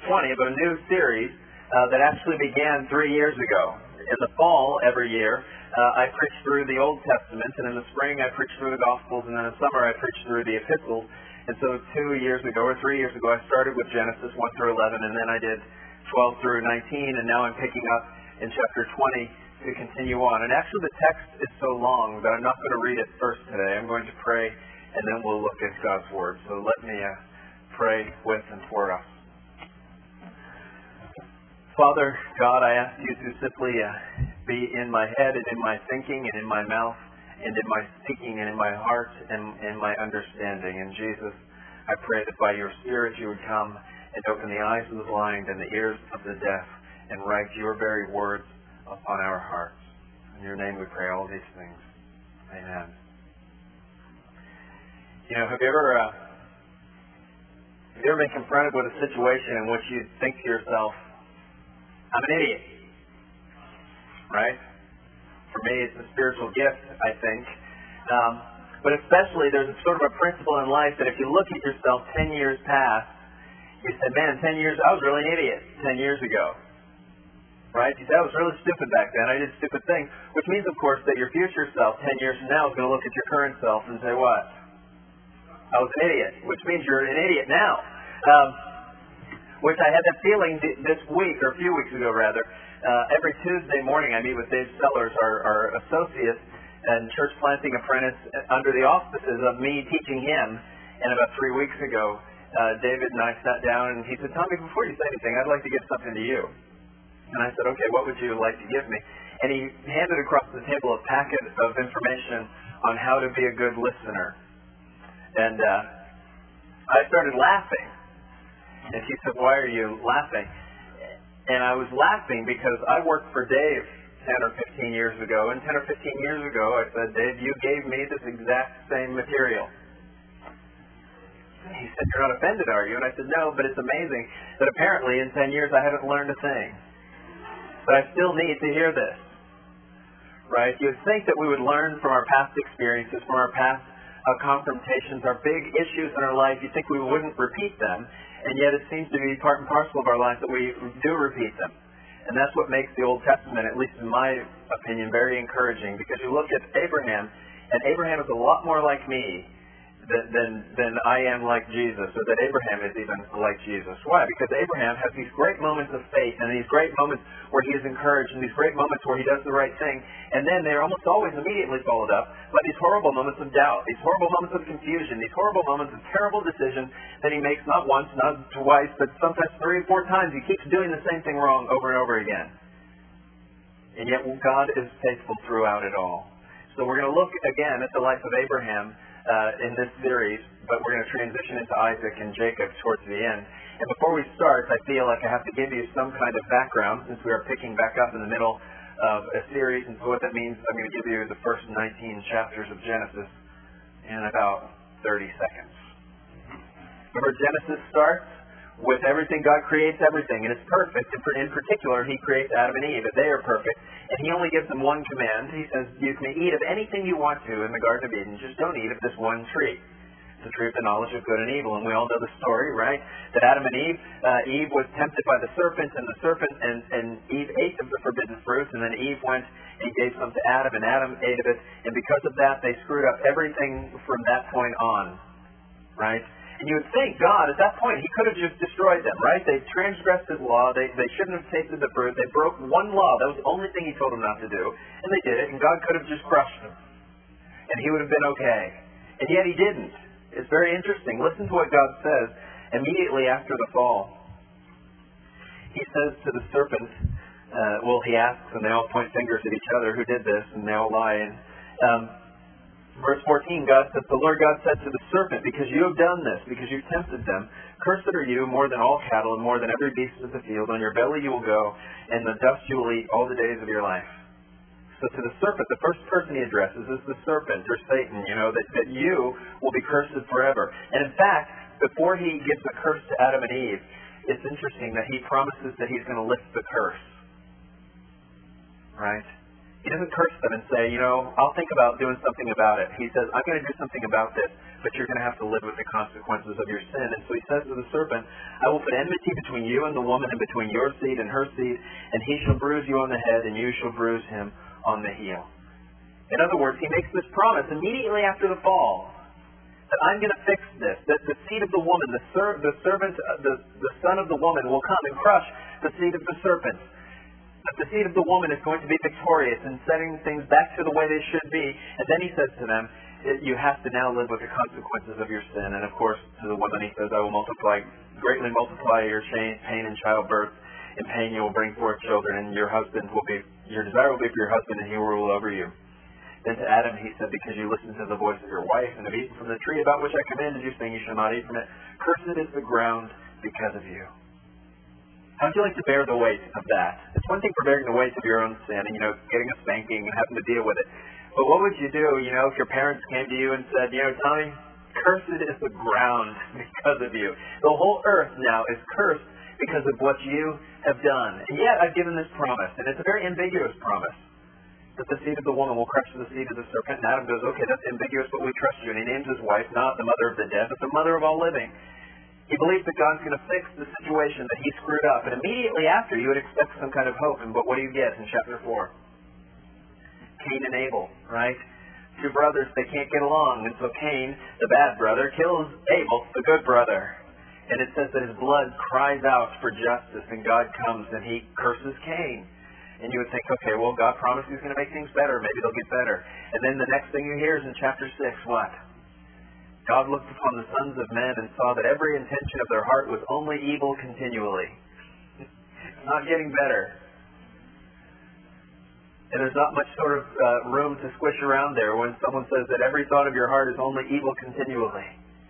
20 of a new series that actually began 3 years ago. In the fall, every year, I preach through the Old Testament, and in the spring I preach through the Gospels, and in the summer I preach through the Epistles. And so 2 years ago, or 3 years ago, I started with Genesis 1 through 11, and then I did 12 through 19, and now I'm picking up in chapter 20 to continue on. And actually the text is so long that I'm not going to read it first today. I'm going to pray, and then we'll look at God's Word. So let me pray with and for us. Father, God, I ask you to simply be in my head and in my thinking and in my mouth and in my speaking and in my heart and in my understanding. And Jesus, I pray that by your Spirit you would come and open the eyes of the blind and the ears of the deaf and write your very words upon our hearts. In your name we pray all these things. Amen. You know, have you ever been confronted with a situation in which you think to yourself, I'm an idiot, right? For me, it's a spiritual gift, I think. But especially, there's a sort of a principle in life that if you look at yourself 10 years past, you said, man, 10 years, I was really an idiot 10 years ago. Right? You said, I was really stupid back then. I did stupid things. Which means, of course, that your future self 10 years from now is going to look at your current self and say, what? I was an idiot. Which means you're an idiot now. Which I had that feeling this week, or a few weeks ago rather. Every Tuesday morning I meet with Dave Sellers, our associate and church planting apprentice, under the auspices of me teaching him. And about 3 weeks ago, David and I sat down and he said, Tommy, before you say anything, I'd like to give something to you. And I said, okay, what would you like to give me? And he handed across the table a packet of information on how to be a good listener. And I started laughing. And he said, why are you laughing? And I was laughing because I worked for Dave 10 or 15 years ago. And 10 or 15 years ago, I said, Dave, you gave me this exact same material. He said, you're not offended, are you? And I said, no, but it's amazing that apparently in 10 years I haven't learned a thing. But I still need to hear this. Right? You would think that we would learn from our past experiences, from our past confrontations, our big issues in our life. You'd think we wouldn't repeat them. And yet it seems to be part and parcel of our life that we do repeat them. And that's what makes the Old Testament, at least in my opinion, very encouraging. Because you look at Abraham, and Abraham is a lot more like me than I am like Jesus, or that Abraham is even like Jesus. Why? Because Abraham has these great moments of faith, and these great moments where he is encouraged, and these great moments where he does the right thing, and then they're almost always immediately followed up by these horrible moments of doubt, these horrible moments of confusion, these horrible moments of terrible decisions that he makes not once, not twice, but sometimes 3 and 4 times. He keeps doing the same thing wrong over and over again. And yet God is faithful throughout it all. So we're going to look again at the life of Abraham in this series, but we're going to transition into Isaac and Jacob towards the end. And before we start, I feel like I have to give you some kind of background, since we are picking back up in the middle of a series. And so what that means, I'm going to give you the first 19 chapters of Genesis in about 30 seconds. Remember, Genesis starts with everything. God creates everything, and it's perfect. In particular, he creates Adam and Eve, and they are perfect. And he only gives them one command. He says, you can eat of anything you want to in the Garden of Eden, just don't eat of this one tree. The tree of the knowledge of good and evil. And we all know the story, right? That Adam and Eve was tempted by the serpent, and Eve ate of the forbidden fruit, and then Eve went and gave some to Adam, and Adam ate of it. And because of that, they screwed up everything from that point on, right? And you would think God, at that point, he could have just destroyed them, right? They transgressed his law. They shouldn't have tasted the fruit. They broke one law. That was the only thing he told them not to do. And they did it, and God could have just crushed them. And he would have been okay. And yet he didn't. It's very interesting. Listen to what God says immediately after the fall. He says to the serpent, he asks, and they all point fingers at each other, who did this, and they all lie. And verse 14, God says, the Lord God said to the serpent, because you have done this, because you've tempted them, cursed are you more than all cattle and more than every beast of the field. On your belly you will go, and the dust you will eat all the days of your life. So to the serpent, the first person he addresses is the serpent, or Satan, that you will be cursed forever. And in fact, before he gives the curse to Adam and Eve, it's interesting that he promises that he's going to lift the curse. Right? He doesn't curse them and say, I'll think about doing something about it. He says, I'm going to do something about this. but you're going to have to live with the consequences of your sin. And so he says to the serpent, I will put enmity between you and the woman, and between your seed and her seed, and he shall bruise you on the head, and you shall bruise him on the heel. In other words, he makes this promise immediately after the fall, that I'm going to fix this, that the seed of the woman, the son of the woman will come and crush the seed of the serpent. That the seed of the woman is going to be victorious in setting things back to the way they should be. And then he says to them, you have to now live with the consequences of your sin. And of course, to the woman he says, I will greatly multiply your pain in childbirth. In pain you will bring forth children, and your desire will be for your husband, and he will rule over you. Then to Adam he said, because you listened to the voice of your wife, and have eaten from the tree about which I commanded you, saying you shall not eat from it, cursed is the ground because of you. How would you like to bear the weight of that? It's one thing for bearing the weight of your own sin and, getting a spanking and having to deal with it. But what would you do, if your parents came to you and said, Tommy, cursed is the ground because of you. The whole earth now is cursed because of what you have done. And yet I've given this promise, and it's a very ambiguous promise, that the seed of the woman will crush the seed of the serpent. And Adam goes, okay, that's ambiguous, but we trust you. And he names his wife not the mother of the dead, but the mother of all living. He believes that God's going to fix the situation that he screwed up. And immediately after, you would expect some kind of hope. But what do you get in chapter 4? Cain and Abel, right? Two brothers, they can't get along. And so Cain, the bad brother, kills Abel, the good brother. And it says that his blood cries out for justice, and God comes and he curses Cain. And you would think, okay, well, God promised he's going to make things better. Maybe they'll get better. And then the next thing you hear is in chapter 6, what? God looked upon the sons of men and saw that every intention of their heart was only evil continually. It's not getting better. And there's not much sort of room to squish around there when someone says that every thought of your heart is only evil continually.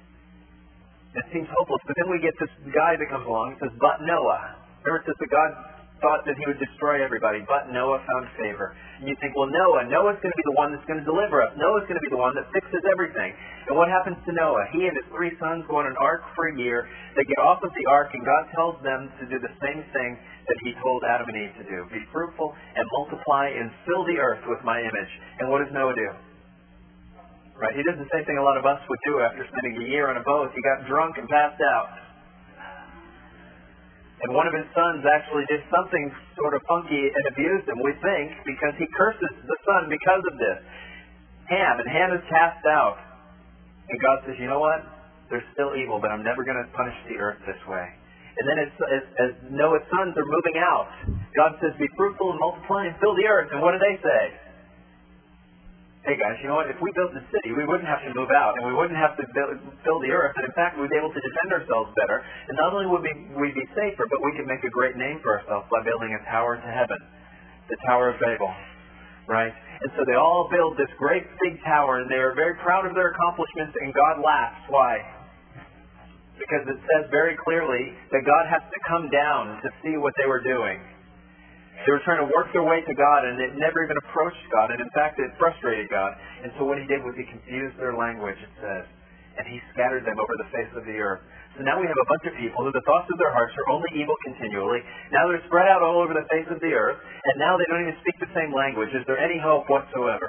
It seems hopeless. But then we get this guy that comes along and says, but Noah. Remember, it says that God thought that he would destroy everybody, but Noah found favor. And you think, well, Noah's going to be the one that's going to deliver us. Noah's going to be the one that fixes everything. And what happens to Noah? He and his 3 sons go on an ark for a year. They get off of the ark, and God tells them to do the same thing that he told Adam and Eve to do. Be fruitful and multiply and fill the earth with my image. And what does Noah do? Right? He does the same thing a lot of us would do after spending a year on a boat. He got drunk and passed out. And one of his sons actually did something sort of funky and abused him, we think, because he curses the son because of this. Ham, and Ham is cast out. And God says, you know what? There's still evil, but I'm never going to punish the earth this way. And then as Noah's sons are moving out, God says, be fruitful and multiply and fill the earth. And what do they say? Hey guys, you know what? If we built the city, we wouldn't have to move out, and we wouldn't have to fill the earth, and in fact, we'd be able to defend ourselves better. And not only would we be safer, but we could make a great name for ourselves by building a tower to heaven, the Tower of Babel, right? And so they all build this great big tower, and they are very proud of their accomplishments, and God laughs. Why? Because it says very clearly that God has to come down to see what they were doing. They were trying to work their way to God, and it never even approached God. And in fact, it frustrated God. And so what he did was he confused their language, it says. And he scattered them over the face of the earth. So now we have a bunch of people who the thoughts of their hearts are only evil continually. Now they're spread out all over the face of the earth. And now they don't even speak the same language. Is there any hope whatsoever?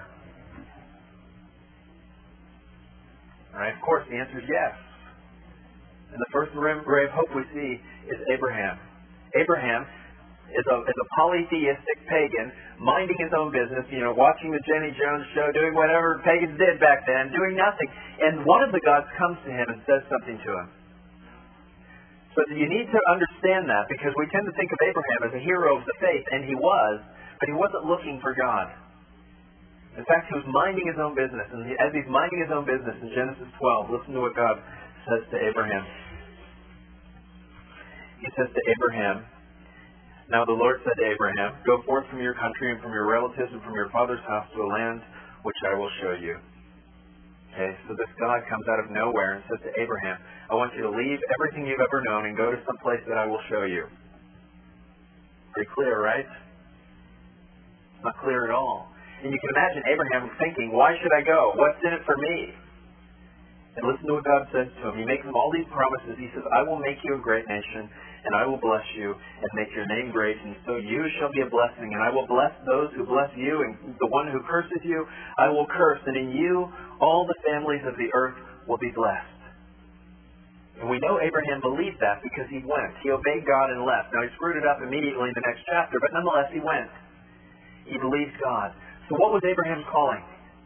All right, of course, the answer is yes. And the first ray of hope we see is Abraham. Abraham is a polytheistic pagan, minding his own business, watching the Jenny Jones show, doing whatever pagans did back then, doing nothing. And one of the gods comes to him and says something to him. So you need to understand that, because we tend to think of Abraham as a hero of the faith, and he was, but he wasn't looking for God. In fact, he was minding his own business. And as he's minding his own business in Genesis 12, listen to what God says to Abraham. He says to Abraham, now the Lord said to Abraham, go forth from your country and from your relatives and from your father's house to a land which I will show you. Okay, so this God comes out of nowhere and says to Abraham, I want you to leave everything you've ever known and go to some place that I will show you. Pretty clear, right? Not clear at all. And you can imagine Abraham thinking, why should I go? What's in it for me? And listen to what God says to him. He makes him all these promises. He says, I will make you a great nation, and I will bless you and make your name great, and so you shall be a blessing. And I will bless those who bless you, and the one who curses you, I will curse. And in you, all the families of the earth will be blessed. And we know Abraham believed that because he went. He obeyed God and left. Now, he screwed it up immediately in the next chapter, but nonetheless, he went. He believed God. So what was Abraham's calling?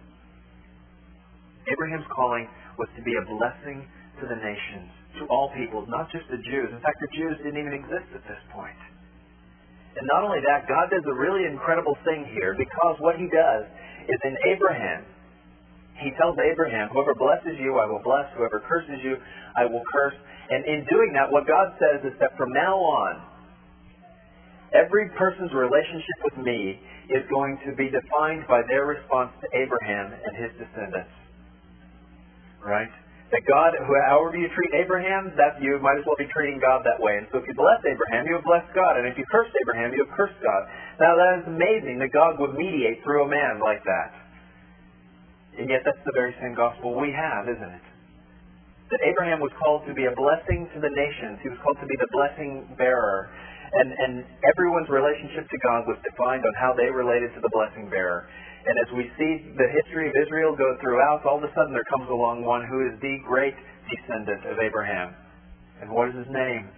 Abraham's calling was to be a blessing to the nations, to all peoples, not just the Jews. In fact, the Jews didn't even exist at this point. And not only that, God does a really incredible thing here, because what he does is in Abraham, he tells Abraham, whoever blesses you, I will bless. Whoever curses you, I will curse. And in doing that, what God says is that from now on, every person's relationship with me is going to be defined by their response to Abraham and his descendants. Right? That God, however you treat Abraham, that you might as well be treating God that way. And so if you bless Abraham, you have blessed God. And if you curse Abraham, you have cursed God. Now that is amazing that God would mediate through a man like that. And yet that's the very same gospel we have, isn't it? That Abraham was called to be a blessing to the nations. He was called to be the blessing bearer. And everyone's relationship to God was defined on how they related to the blessing bearer. And as we see the history of Israel go throughout, all of a sudden there comes along one who is the great descendant of Abraham. And what is his name?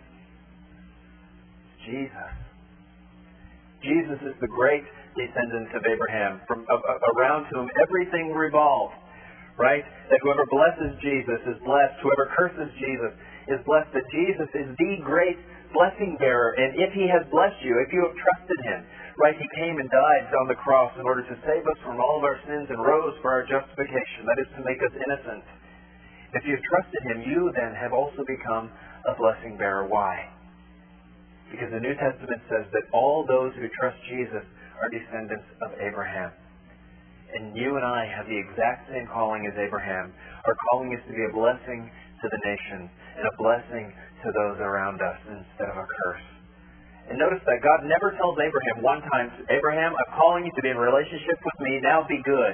Jesus. Jesus is the great descendant of Abraham, around whom everything revolves. Right? That whoever blesses Jesus is blessed. Whoever curses Jesus is blessed. That Jesus is the great blessing bearer. And if he has blessed you, if you have trusted him, right, he came and died on the cross in order to save us from all of our sins and rose for our justification. That is to make us innocent. If you've trusted him, you then have also become a blessing bearer. Why? Because the New Testament says that all those who trust Jesus are descendants of Abraham. And you and I have the exact same calling as Abraham. Our calling is to be a blessing to the nations and a blessing to those around us instead of a curse. And notice that God never tells Abraham one time, Abraham, I'm calling you to be in relationship with me, now be good.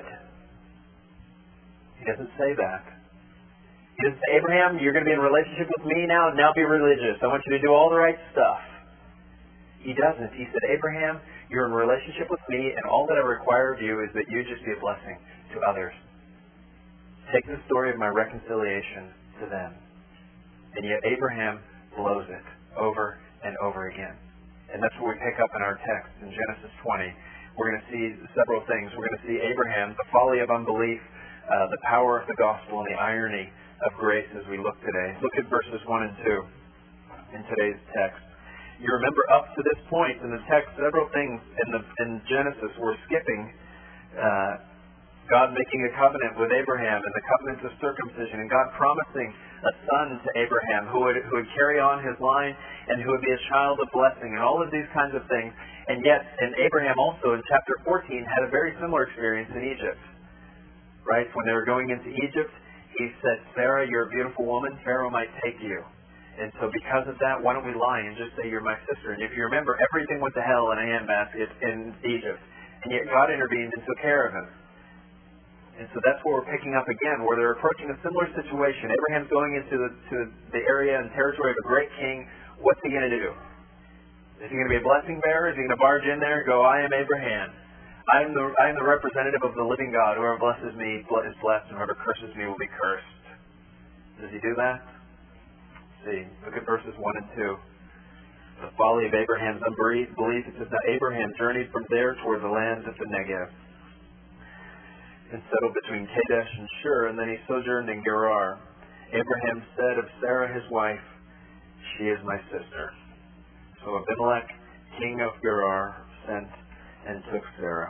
He doesn't say that. He doesn't say, Abraham, you're going to be in relationship with me now be religious. I want you to do all the right stuff. He doesn't. He said, Abraham, you're in relationship with me, and all that I require of you is that you just be a blessing to others. Take the story of my reconciliation to them. And yet Abraham blows it over and over again. And that's what we pick up in our text in Genesis 20. We're going to see several things. We're going to see Abraham, the folly of unbelief, the power of the gospel, and the irony of grace as we look today. Look at verses 1 and 2 in today's text. You remember up to this point in the text, several things in Genesis were skipping God making a covenant with Abraham and the covenant of circumcision, and God promising a son to Abraham who would carry on his line and who would be a child of blessing, and all of these kinds of things. And yet, and Abraham also in chapter 14 had a very similar experience in Egypt. Right? When they were going into Egypt, he said, Sarah, you're a beautiful woman. Pharaoh might take you. And so because of that, why don't we lie and just say you're my sister? And if you remember, everything went to hell in a handbasket in Egypt. And yet God intervened and took care of him. And so that's what we're picking up again, where they're approaching a similar situation. Abraham's going into the area and territory of a great king. What's he going to do? Is he going to be a blessing bearer? Is he going to barge in there and go, I am Abraham. I am the representative of the living God. Whoever blesses me is blessed, and whoever curses me will be cursed. Does he do that? See, look at verses 1 and 2. The folly of Abraham's unbelief. It says, now Abraham journeyed from there toward the land of the Negev and settled between Kadesh and Shur, and then he sojourned in Gerar. Abraham said of Sarah his wife, she is my sister. So Abimelech, king of Gerar, sent and took Sarah.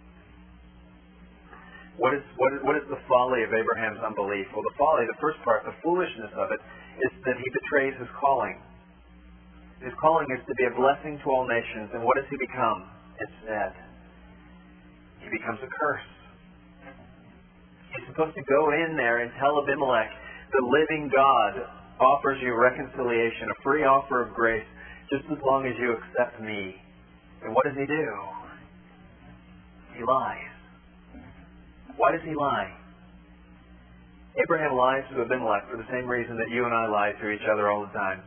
What is the folly of Abraham's unbelief? Well, the folly, the first part, the foolishness of it, is that he betrays his calling. His calling is to be a blessing to all nations, and what does he become instead? He becomes a curse. He's supposed to go in there and tell Abimelech, the living God offers you reconciliation, a free offer of grace, just as long as you accept me. And what does he do? He lies. Why does he lie? Abraham lies to Abimelech for the same reason that you and I lie to each other all the time.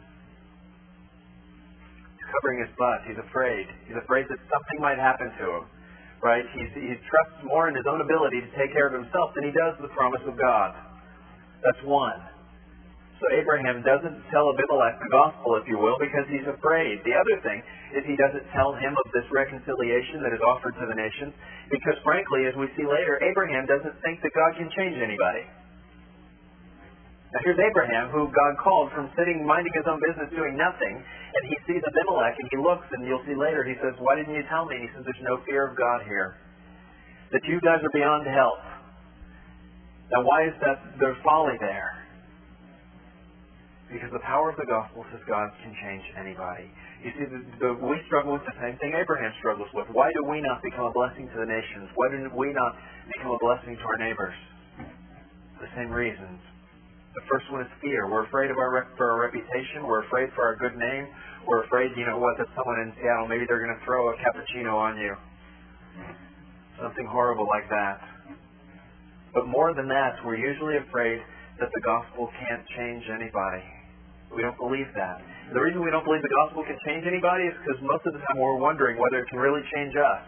He's covering his butt. He's afraid. He's afraid that something might happen to him. Right? He trusts more in his own ability to take care of himself than he does the promise of God. That's one. So Abraham doesn't tell Abimelech the gospel, if you will, because he's afraid. The other thing is he doesn't tell him of this reconciliation that is offered to the nations because, frankly, as we see later, Abraham doesn't think that God can change anybody. Now here's Abraham, who God called from sitting, minding his own business, doing nothing, and he sees Abimelech, and he looks, and you'll see later, he says, "Why didn't you tell me?" And he says, "There's no fear of God here. That you guys are beyond help." Now why is that there's folly there? Because the power of the gospel says God can change anybody. You see, we struggle with the same thing Abraham struggles with. Why do we not become a blessing to the nations? Why do we not become a blessing to our neighbors? The same reasons. The first one is fear. We're afraid of for our reputation. We're afraid for our good name. We're afraid, that someone in Seattle, maybe they're going to throw a cappuccino on you. Something horrible like that. But more than that, we're usually afraid that the gospel can't change anybody. We don't believe that. The reason we don't believe the gospel can change anybody is because most of the time we're wondering whether it can really change us.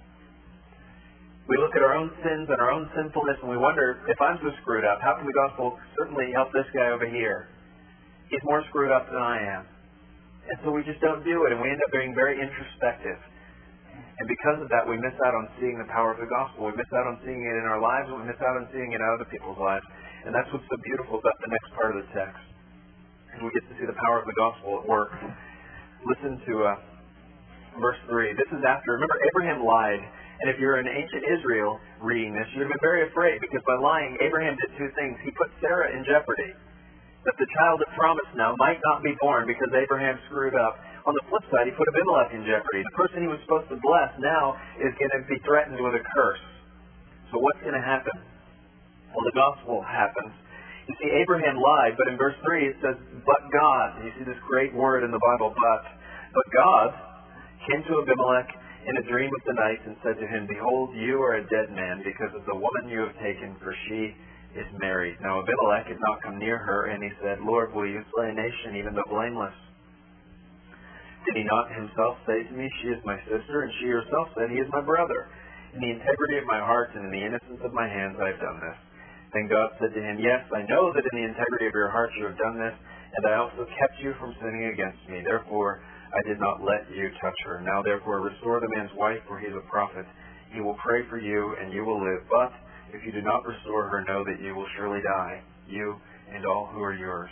We look at our own sins and our own sinfulness and we wonder, if I'm so screwed up, how can the gospel certainly help this guy over here? He's more screwed up than I am. And so we just don't do it, and we end up being very introspective. And because of that, we miss out on seeing the power of the gospel. We miss out on seeing it in our lives, and we miss out on seeing it in other people's lives. And that's what's so beautiful about the next part of the text. And we get to see the power of the gospel at work. Listen to verse 3. This is after, remember, Abraham lied. And if you're in ancient Israel reading this, you would have been very afraid, because by lying, Abraham did two things. He put Sarah in jeopardy, that the child that promised now might not be born because Abraham screwed up. On the flip side, he put Abimelech in jeopardy. The person he was supposed to bless now is going to be threatened with a curse. So what's going to happen? Well, the gospel happens. You see, Abraham lied, but in verse 3 it says, "But God," you see this great word in the Bible, but God came to Abimelech in a dream of the night and said to him, "Behold, you are a dead man because of the woman you have taken, for she is married." Now Abimelech had not come near her, and he said, "Lord, will you slay a nation, even though blameless? Did he not himself say to me, 'She is my sister,' and she herself said, 'He is my brother'? In the integrity of my heart and in the innocence of my hands I have done this." Then God said to him, "Yes, I know that in the integrity of your heart you have done this, and I also kept you from sinning against me. Therefore I did not let you touch her. Now therefore restore the man's wife, for he is a prophet. He will pray for you, and you will live. But if you do not restore her, know that you will surely die, you and all who are yours."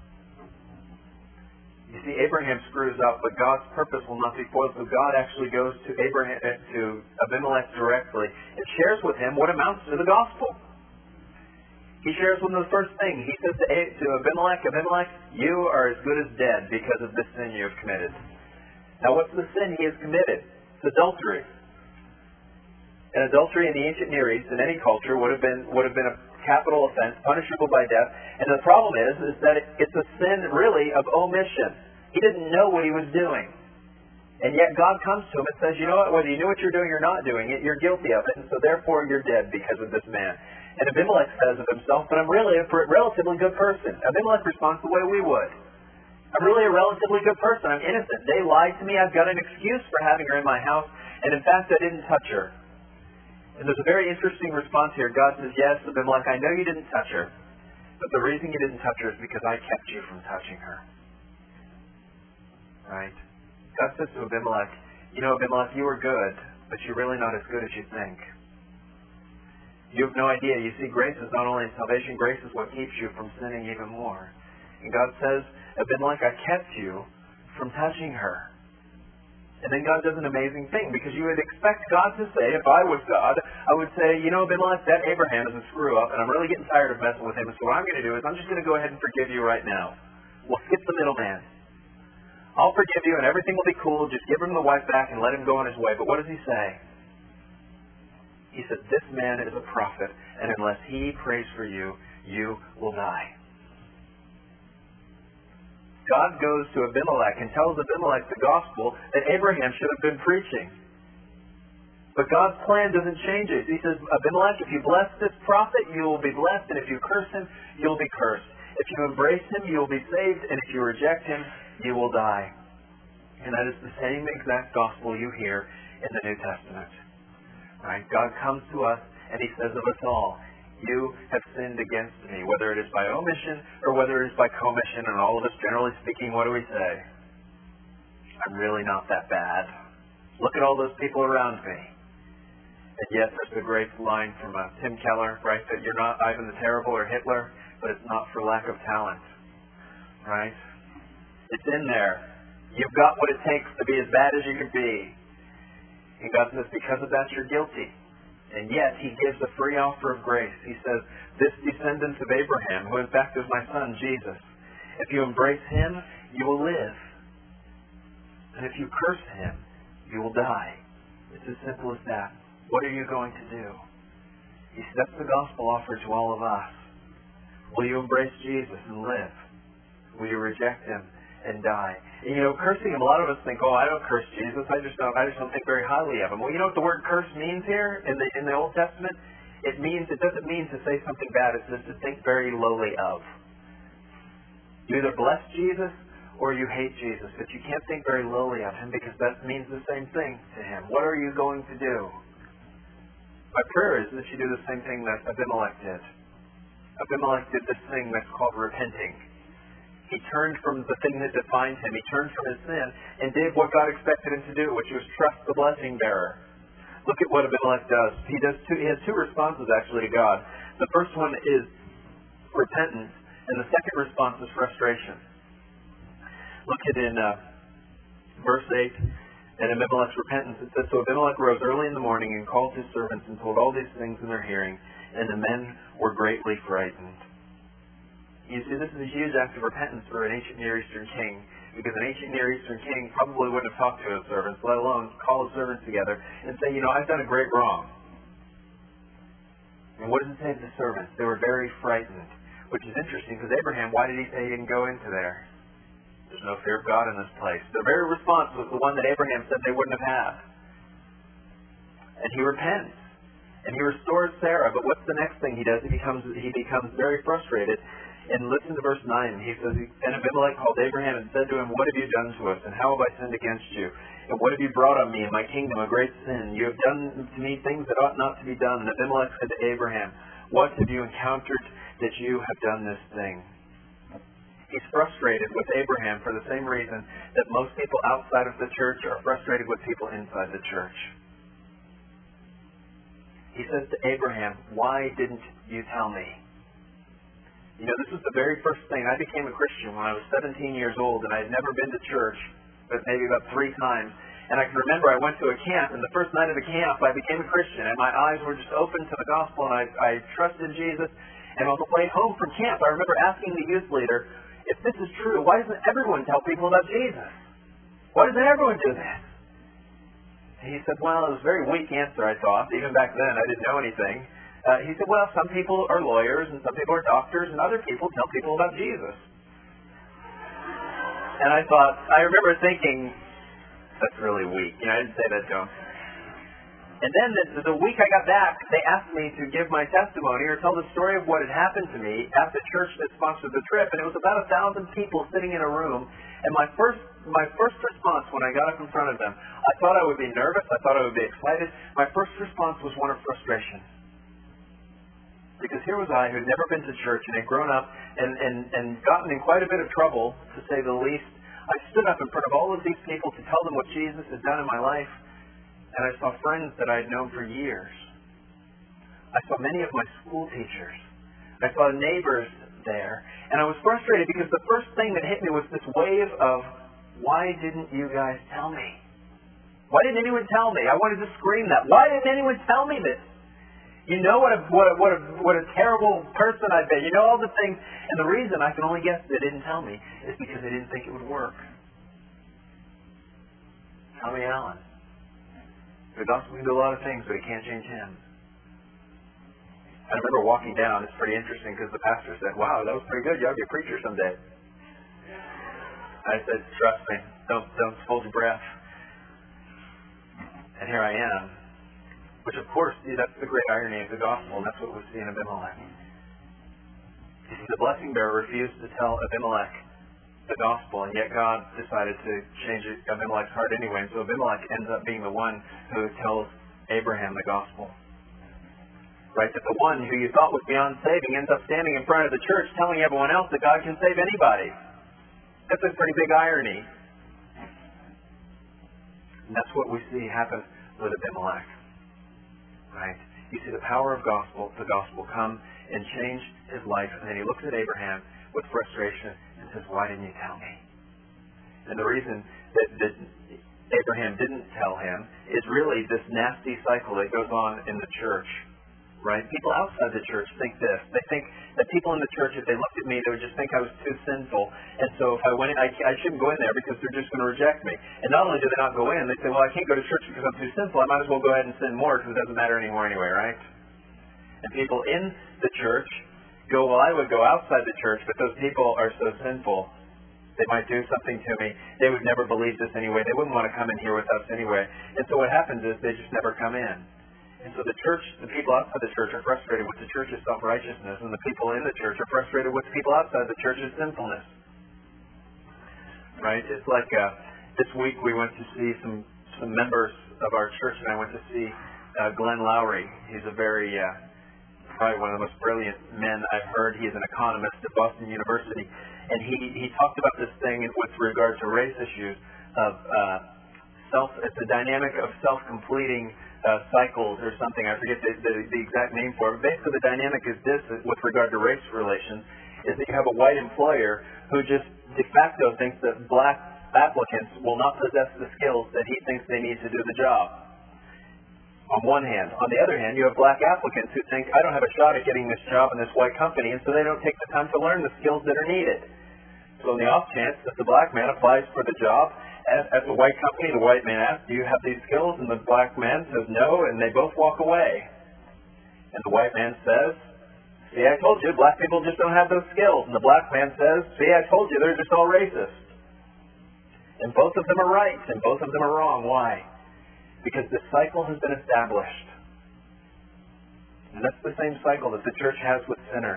You see, Abraham screws up, but God's purpose will not be foiled. So God actually goes to Abimelech directly and shares with him what amounts to the gospel. He shares with him the first thing. He says to Abimelech, "Abimelech, you are as good as dead because of this sin you have committed." Now what's the sin he has committed? It's adultery. And adultery in the ancient Near East, in any culture, would have been a capital offense, punishable by death. And the problem is that it's a sin really of omission. He didn't know what he was doing. And yet God comes to him and says, "You know what, whether you knew what you're doing or not doing it, you're guilty of it, and so therefore you're dead because of this man." And Abimelech says of himself, "But I'm really a relatively good person." Abimelech responds the way we would. "I'm really a relatively good person. I'm innocent. They lied to me. I've got an excuse for having her in my house. And in fact, I didn't touch her." And there's a very interesting response here. God says, "Yes, Abimelech, I know you didn't touch her. But the reason you didn't touch her is because I kept you from touching her." Right? God says to Abimelech, "You know, Abimelech, you are good, but you're really not as good as you think. You have no idea. You see, grace is not only in salvation, grace is what keeps you from sinning even more." And God says, "Abimelech, I kept you from touching her." And then God does an amazing thing, because you would expect God to say, if I was God, I would say, "You know, Abimelech, that Abraham is a screw up, and I'm really getting tired of messing with him. So what I'm going to do is I'm just going to go ahead and forgive you right now. We'll skip the middleman. I'll forgive you, and everything will be cool. Just give him the wife back and let him go on his way." But what does he say? He says, "This man is a prophet, and unless he prays for you, you will die." God goes to Abimelech and tells Abimelech the gospel that Abraham should have been preaching. But God's plan doesn't change it. He says, "Abimelech, if you bless this prophet, you will be blessed, and if you curse him, you will be cursed. If you embrace him, you will be saved, and if you reject him, you will die." And that is the same exact gospel you hear in the New Testament. Right? God comes to us and he says of us all, you have sinned against me, whether it is by omission or whether it is by commission. And all of us, generally speaking, what do we say? I'm really not that bad. Look at all those people around me. And yes, there's a great line from Tim Keller, right, that you're not Ivan the Terrible or Hitler, but it's not for lack of talent, right? It's in there. You've got what it takes to be as bad as you can be. And God says, because of that, you're guilty. And yet, He gives a free offer of grace. He says, this descendant of Abraham, who in fact is my son, Jesus, if you embrace Him, you will live. And if you curse Him, you will die. It's as simple as that. What are you going to do? He says, that's the gospel offered to all of us. Will you embrace Jesus and live? Will you reject Him and die? And, cursing Him, a lot of us think, I don't curse Jesus. I just don't think very highly of Him. Well, you know what the word curse means here in the Old Testament? It doesn't mean to say something bad. It says to think very lowly of. You either bless Jesus or you hate Jesus, but you can't think very lowly of Him because that means the same thing to Him. What are you going to do? My prayer is that you do the same thing that Abimelech did. Abimelech did this thing that's called repenting. He turned from the thing that defined him. He turned from his sin and did what God expected him to do, which was trust the blessing bearer. Look at what Abimelech does. He has two responses, actually, to God. The first one is repentance, and the second response is frustration. Look at in verse 8. And Abimelech's repentance, it says, so Abimelech rose early in the morning and called his servants and told all these things in their hearing, and the men were greatly frightened. You see, this is a huge act of repentance for an ancient Near Eastern king, because an ancient Near Eastern king probably wouldn't have talked to his servants, let alone call his servants together and say, I've done a great wrong. And what does it say to the servants? They were very frightened, which is interesting, because Abraham, why did he say he didn't go into there? There's no fear of God in this place. Their very response was the one that Abraham said they wouldn't have had. And he repents. And he restores Sarah. But what's the next thing he does? He becomes very frustrated. And listen to verse 9. He says, and Abimelech called Abraham and said to him, what have you done to us? And how have I sinned against you? And what have you brought on me and my kingdom a great sin? You have done to me things that ought not to be done. And Abimelech said to Abraham, what have you encountered that you have done this thing? He's frustrated with Abraham for the same reason that most people outside of the church are frustrated with people inside the church. He says to Abraham, why didn't you tell me? This was the very first thing. I became a Christian when I was 17 years old, and I had never been to church, but maybe about 3 times. And I can remember I went to a camp, and the first night of the camp, I became a Christian, and my eyes were just open to the gospel, and I trusted Jesus. And on the way home from camp, I remember asking the youth leader, if this is true, why doesn't everyone tell people about Jesus? Why doesn't everyone do this? And he said, well, it was a very weak answer, I thought. Even back then, I didn't know anything. He said, well, some people are lawyers, and some people are doctors, and other people tell people about Jesus. And I remember thinking, that's really weak. I didn't say that to him. And then the week I got back, they asked me to give my testimony or tell the story of what had happened to me at the church that sponsored the trip. And it was about 1,000 people sitting in a room. And my first response when I got up in front of them, I thought I would be nervous. I thought I would be excited. My first response was one of frustration. Because here was I who had never been to church and had grown up and gotten in quite a bit of trouble, to say the least. I stood up in front of all of these people to tell them what Jesus had done in my life. And I saw friends that I had known for years. I saw many of my school teachers. I saw neighbors there. And I was frustrated because the first thing that hit me was this wave of, why didn't you guys tell me? Why didn't anyone tell me? I wanted to scream that. Why didn't anyone tell me this? You know what a terrible person I've been. You know all the things. And the reason I can only guess they didn't tell me is because they didn't think it would work. Tommy Allen. The gospel can do a lot of things, but it can't change him. I remember walking down. It's pretty interesting because the pastor said, wow, that was pretty good. You ought to be a preacher someday. I said, trust me. Don't hold your breath. And here I am. Which, of course, that's the great irony of the gospel, and that's what we see in Abimelech. You see, the blessing bearer refused to tell Abimelech the gospel, and yet God decided to change Abimelech's heart anyway. And so Abimelech ends up being the one who tells Abraham the gospel. Right? That the one who you thought was beyond saving ends up standing in front of the church telling everyone else that God can save anybody. That's a pretty big irony. And that's what we see happen with Abimelech. Right? You see the power of the gospel come and change his life. And then he looks at Abraham with frustration and says, why didn't you tell me? And the reason that Abraham didn't tell him is really this nasty cycle that goes on in the church. Right? People outside the church think this. They think that people in the church, if they looked at me, they would just think I was too sinful. And so if I went in, I shouldn't go in there because they're just going to reject me. And not only do they not go in, they say, well, I can't go to church because I'm too sinful. I might as well go ahead and sin more because it doesn't matter anymore anyway, right? And people in the church go, well, I would go outside the church, but those people are so sinful. They might do something to me. They would never believe this anyway. They wouldn't want to come in here with us anyway. And so what happens is they just never come in. And so the church, the people outside the church are frustrated with the church's self-righteousness, and the people in the church are frustrated with the people outside the church's sinfulness. Right? It's like this week we went to see some members of our church, and I went to see Glenn Lowry. He's a very, probably one of the most brilliant men I've heard. He is an economist at Boston University. And he talked about this thing with regard to race issues of it's a dynamic of self-completing cycles or something. I forget the exact name for it. Basically, the dynamic is this with regard to race relations, is that you have a white employer who just de facto thinks that black applicants will not possess the skills that he thinks they need to do the job. On one hand. On the other hand, you have black applicants who think, I don't have a shot at getting this job in this white company, and so they don't take the time to learn the skills that are needed. So in the off chance that the black man applies for the job, at the white company, the white man asks, do you have these skills? And the black man says no, and they both walk away. And the white man says, see, I told you, black people just don't have those skills. And the black man says, see, I told you, they're just all racist. And both of them are right, and both of them are wrong. Why? Because the cycle has been established. And that's the same cycle that the church has with sinners.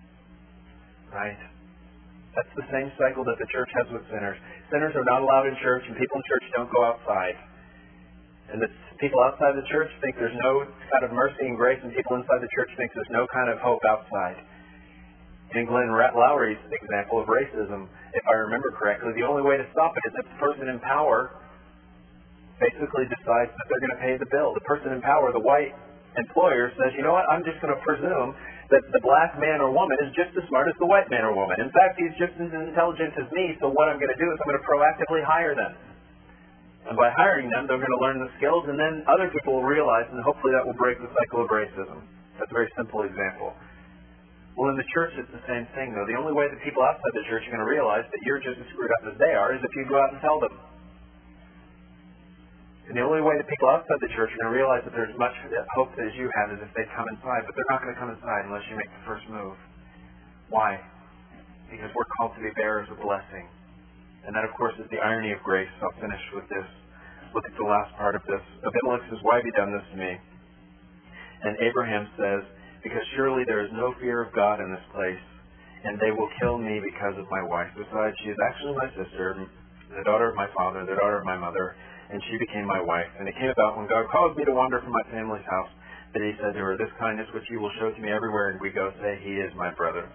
Right? That's the same cycle that the church has with sinners. Sinners are not allowed in church, and people in church don't go outside. And the people outside the church think there's no kind of mercy and grace, and people inside the church think there's no kind of hope outside. In Glenn Lowry's example of racism, if I remember correctly, the only way to stop it is if the person in power basically decides that they're going to pay the bill. The person in power, the white employer, says, you know what, I'm just going to presume that the black man or woman is just as smart as the white man or woman. In fact, he's just as intelligent as me, so what I'm going to do is I'm going to proactively hire them. And by hiring them, they're going to learn the skills, and then other people will realize, and hopefully that will break the cycle of racism. That's a very simple example. Well, in the church, it's the same thing, though. The only way that people outside the church are going to realize that you're just as screwed up as they are is if you go out and tell them. And the only way that people outside the church are going to realize that there's much hope as you have is if they come inside. But they're not going to come inside unless you make the first move. Why? Because we're called to be bearers of blessing. And that, of course, is the irony of grace. I'll finish with this. Look at the last part of this. Abimelech says, why have you done this to me? And Abraham says, because surely there is no fear of God in this place, and they will kill me because of my wife. Besides, she is actually my sister, the daughter of my father, the daughter of my mother, and she became my wife. And it came about when God caused me to wander from my family's house, that he said to her, this kindness which you will show to me everywhere, and we go say, he is my brother.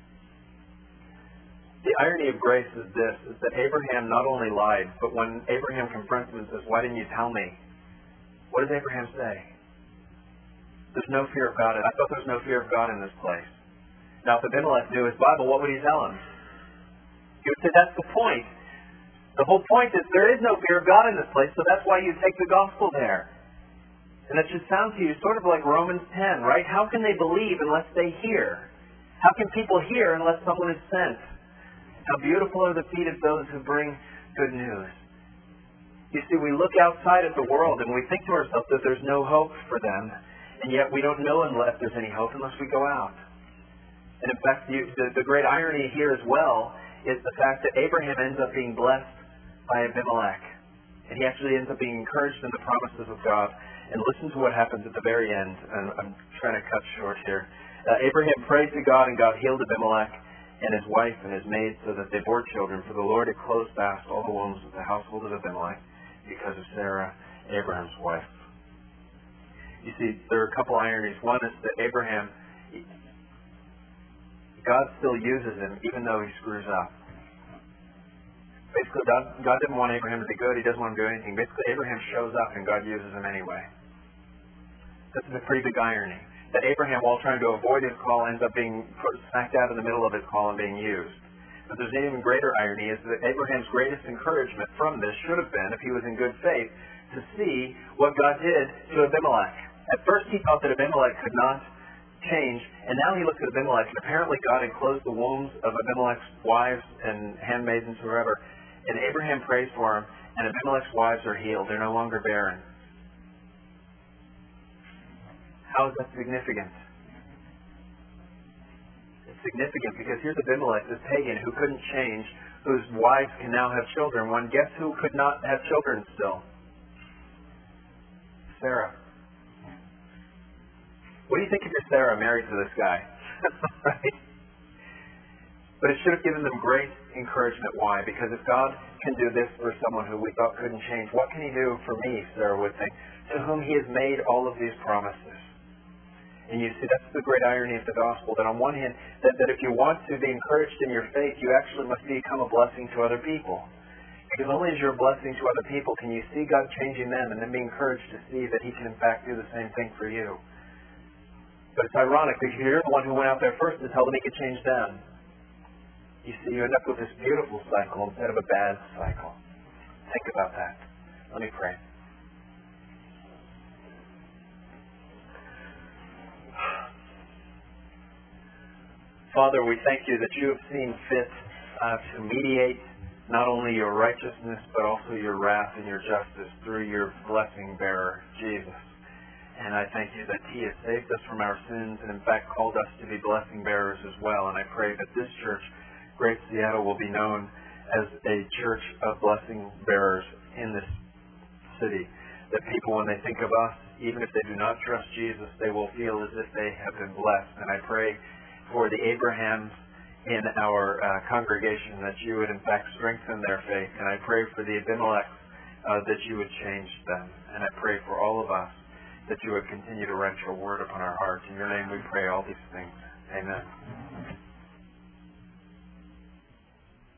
The irony of grace is this, is that Abraham not only lied, but when Abraham confronts him and says, why didn't you tell me? What does Abraham say? There's no fear of God. I thought there was no fear of God in this place. Now, if Abimelech knew his Bible, what would he tell him? He would say, that's the point. The whole point is there is no fear of God in this place, so that's why you take the gospel there. And that should sound to you sort of like Romans 10, right? How can they believe unless they hear? How can people hear unless someone is sent? How beautiful are the feet of those who bring good news. You see, we look outside at the world and we think to ourselves that there's no hope for them, and yet we don't know unless there's any hope unless we go out. And in fact, the great irony here as well is the fact that Abraham ends up being blessed by Abimelech. And he actually ends up being encouraged in the promises of God. And listen to what happens at the very end. And I'm trying to cut short here. Abraham prayed to God, and God healed Abimelech and his wife and his maid so that they bore children. For the Lord had closed fast all the wombs of the household of Abimelech because of Sarah, Abraham's wife. You see, there are a couple ironies. One is that Abraham, God still uses him even though he screws up. Basically, God didn't want Abraham to be good. He doesn't want him to do anything. Basically, Abraham shows up and God uses him anyway. This is a pretty big irony. That Abraham, while trying to avoid his call, ends up being smacked out in the middle of his call and being used. But there's an even greater irony is that Abraham's greatest encouragement from this should have been, if he was in good faith, to see what God did to Abimelech. At first he thought that Abimelech could not change, and now he looks at Abimelech, and apparently God had closed the wombs of Abimelech's wives and handmaidens, whoever, and Abraham prays for him, and Abimelech's wives are healed. They're no longer barren. How is that significant? It's significant because here's Abimelech, this pagan who couldn't change, whose wives can now have children. One, guess who could not have children still? Sarah. What do you think of your Sarah married to this guy? Right? But it should have given them great encouragement. Why? Because if God can do this for someone who we thought couldn't change, what can he do for me, Sarah would think, to whom he has made all of these promises? And you see, that's the great irony of the gospel, that on one hand, that if you want to be encouraged in your faith, you actually must become a blessing to other people. Because only as you're a blessing to other people can you see God changing them and then be encouraged to see that he can in fact do the same thing for you. But it's ironic because you're the one who went out there first to tell them he could change them. You see, you end up with this beautiful cycle instead of a bad cycle. Think about that. Let me pray. Father, we thank you that you have seen fit to mediate not only your righteousness but also your wrath and your justice through your blessing bearer, Jesus. And I thank you that he has saved us from our sins and in fact called us to be blessing bearers as well. And I pray that this church, Great Seattle, will be known as a church of blessing bearers in this city. That people, when they think of us, even if they do not trust Jesus, they will feel as if they have been blessed. And I pray for the Abrahams in our congregation, that you would in fact strengthen their faith. And I pray for the Abimelechs that you would change them. And I pray for all of us that you would continue to write your word upon our hearts. In your name we pray all these things. Amen.